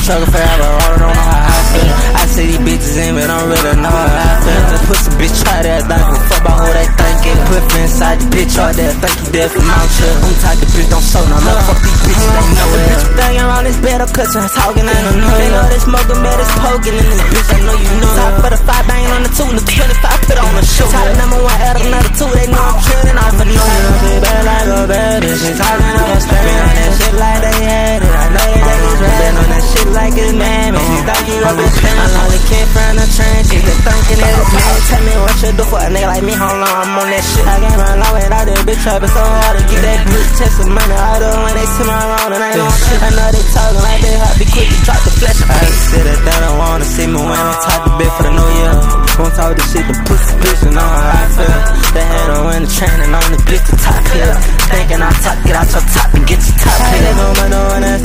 struggle forever, I don't know how I feel. I see these bitches in, but don't really know how I feel. Just pussy bitch, try that thing, don't fuck about who they think it. Put me inside the bitch, right there, think you dead from out here. I'm tight, the bitch don't show no love, fuck these bitches, they know it. Bitch, thinking around this bed, I'm cutting, talking, I don't know. They know they smoking, man, it's poking in this bitch, I know you know. Top for the 5 banging on the 2, the 25 put on the shoe. Top number 1, add another 2, they know I'm trending off of no. She bad like a bad bitch, she talking on the stand on that shit like they had it. I know they think it's rapping on that shit like it's man, man. She thought you up in pain. I know they came from the trenches, they thinking that it's man. Tell me what you do for a nigga like me, hold on, I'm on that shit. I can't run long without this bitch trapping so hard to get that bitch chasing money. All the when they see my wrong and I ain't on shit. I know they talking like they hot, be quick to drop the flash. I just said that they don't wanna see me when I'm talking bit for the new year. Won't talk this shit, the pussy bitch, and know how I feel. They had her in the training on the bitch, the top hill. Thinking I top, get out your top and get your top hill. They gon' know when